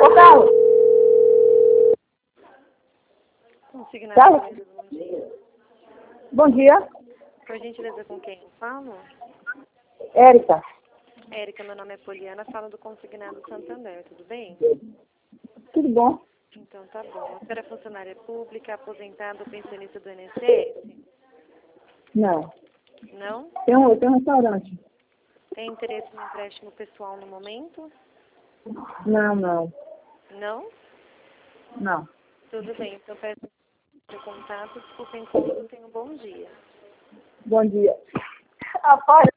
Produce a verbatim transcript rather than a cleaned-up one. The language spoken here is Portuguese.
Ô, Carlos. Consignado, Carlos. bom dia. Bom dia. Por gentileza, com quem eu falo? Érica. Érica, meu nome é Poliana, falo do Consignado Santander, tudo bem? Tudo bom? Então tá bom. A senhora é funcionária pública, aposentada ou pensionista do I N S S? Não. Não? Tem um, tem um restaurante. Tem interesse no empréstimo pessoal no momento? Não, não. Não? Não. Tudo bem, então peço seu contato, desculpa, incômodo, tenha um bom dia. Bom dia. Rapaz.